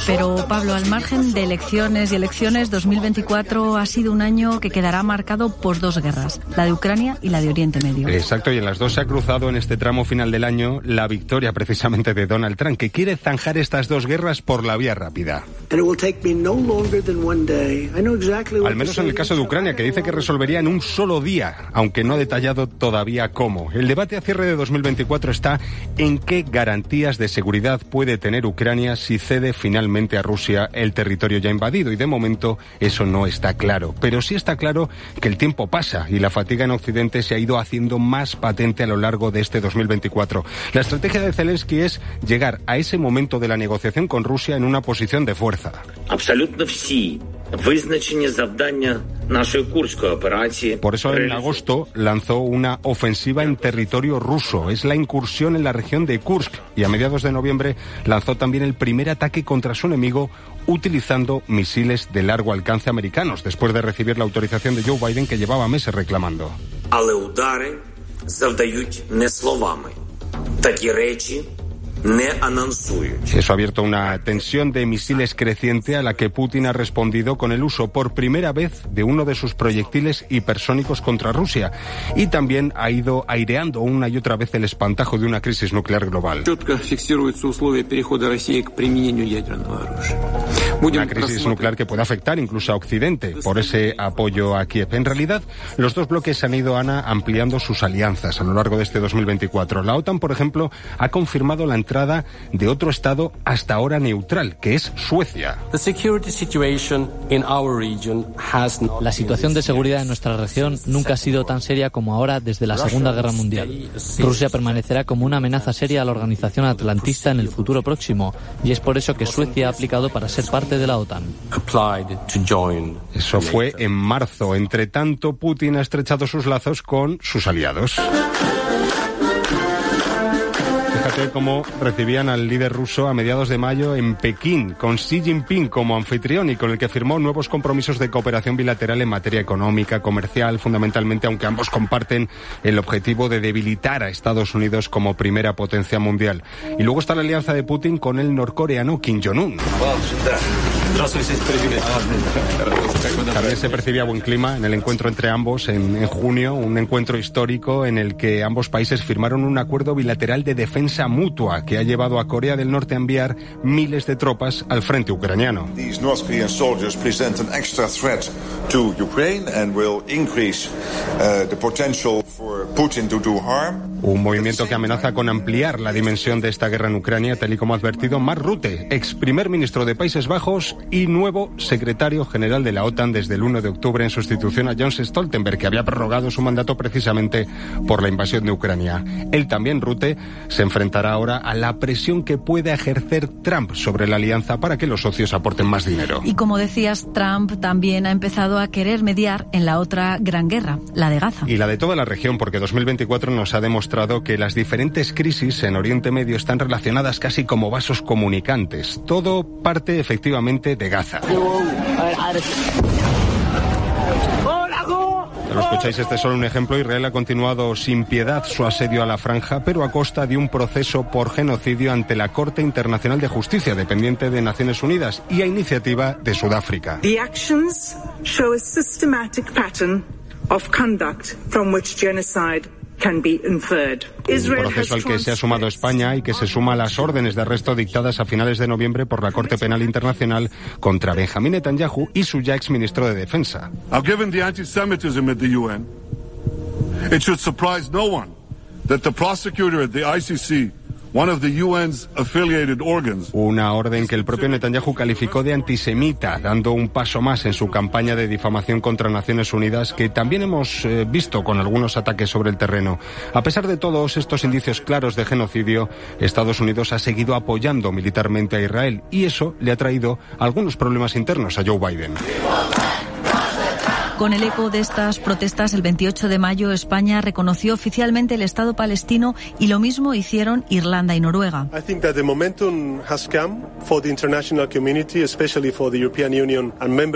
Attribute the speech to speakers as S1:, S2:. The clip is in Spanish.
S1: Pero, Pablo, al margen de elecciones y elecciones, 2024 ha sido un año que quedará marcado por dos guerras, la de Ucrania y la de Oriente Medio.
S2: Exacto, y en las dos se ha cruzado en este tramo final del año la victoria precisamente de Donald Trump, que quiere zanjar estas dos guerras por la vía rápida. Al menos en el caso de Ucrania, que dice que resolvería en un solo día, aunque no ha detallado todavía cómo. El debate a cierre de 2024 está en qué garantías de seguridad puede tener Ucrania si cede finalmente a Rusia el territorio ya invadido, y de momento eso no está claro. Pero sí está claro que el tiempo pasa y la fatiga en Occidente se ha ido haciendo más patente a lo largo de este 2024. La estrategia de Zelensky es llegar a ese momento de la negociación con Rusia en una posición de fuerza. Por eso en agosto lanzó una ofensiva en territorio ruso. Es la incursión en la región de Kursk, y a mediados de noviembre lanzó también el primer ataque contra su enemigo utilizando misiles de largo alcance americanos, después de recibir la autorización de Joe Biden, que llevaba meses reclamando. Eso ha abierto una tensión de misiles creciente a la que Putin ha respondido con el uso por primera vez de uno de sus proyectiles hipersónicos contra Rusia, y también ha ido aireando una y otra vez el espantajo de una crisis nuclear global. Una crisis nuclear que puede afectar incluso a Occidente por ese apoyo a Kiev. En realidad, los dos bloques han ido, Ana, ampliando sus alianzas a lo largo de este 2024. La OTAN, por ejemplo, ha confirmado la entrada de otro estado hasta ahora neutral, que es Suecia.
S3: La situación de seguridad en nuestra región nunca ha sido tan seria como ahora desde la Segunda Guerra Mundial. Rusia permanecerá como una amenaza seria a la organización atlantista en el futuro próximo, y es por eso que Suecia ha aplicado para ser parte de la OTAN.
S2: Eso fue en marzo. Entre tanto, Putin ha estrechado sus lazos con sus aliados. Fíjate cómo recibían al líder ruso a mediados de mayo en Pekín, con Xi Jinping como anfitrión y con el que firmó nuevos compromisos de cooperación bilateral en materia económica, comercial, fundamentalmente, aunque ambos comparten el objetivo de debilitar a Estados Unidos como primera potencia mundial. Y luego está la alianza de Putin con el norcoreano Kim Jong-un. También se percibía buen clima en el encuentro entre ambos en junio, un encuentro histórico en el que ambos países firmaron un acuerdo bilateral de defensa mutua que ha llevado a Corea del Norte a enviar miles de tropas al frente ucraniano. Un movimiento que amenaza con ampliar la dimensión de esta guerra en Ucrania, tal y como ha advertido Mark Rutte, ex primer ministro de Países Bajos y nuevo secretario general de la OTAN desde el 1 de octubre en sustitución a Jens Stoltenberg, que había prorrogado su mandato precisamente por la invasión de Ucrania. Él también, Rutte, se enfrentará ahora a la presión que pueda ejercer Trump sobre la alianza para que los socios aporten más dinero.
S1: Y como decías, Trump también ha empezado a querer mediar en la otra gran guerra, la de Gaza.
S2: Y la de toda la región, porque 2024 nos ha demostrado que las diferentes crisis en Oriente Medio están relacionadas casi como vasos comunicantes. Todo parte efectivamente de Gaza. Lo escucháis, este es solo un ejemplo. Israel ha continuado sin piedad su asedio a la franja, pero a costa de un proceso por genocidio ante la Corte Internacional de Justicia, dependiente de Naciones Unidas, y a iniciativa de Sudáfrica.
S4: The actions show a systematic pattern of conduct from which genocide can be inferred.
S2: Un proceso al que se ha sumado España y que se suma a las órdenes de arresto dictadas a finales de noviembre por la Corte Penal Internacional contra Benjamín Netanyahu y su ya exministro de Defensa.
S5: Given the anti-Semitism at the UN, it should surprise no one that the prosecutor at the ICC, one of the UN's affiliated organs.
S2: Una orden que el propio Netanyahu calificó de antisemita, dando un paso más en su campaña de difamación contra Naciones Unidas, que también hemos visto con algunos ataques sobre el terreno. A pesar de todos estos indicios claros de genocidio, Estados Unidos ha seguido apoyando militarmente a Israel, y eso le ha traído algunos problemas internos a Joe Biden.
S1: Con el eco de estas protestas, el 28 de mayo España reconoció oficialmente el Estado palestino, y lo mismo hicieron Irlanda y Noruega.
S6: I think that the momentum has come for the international community, especially for the European Union and member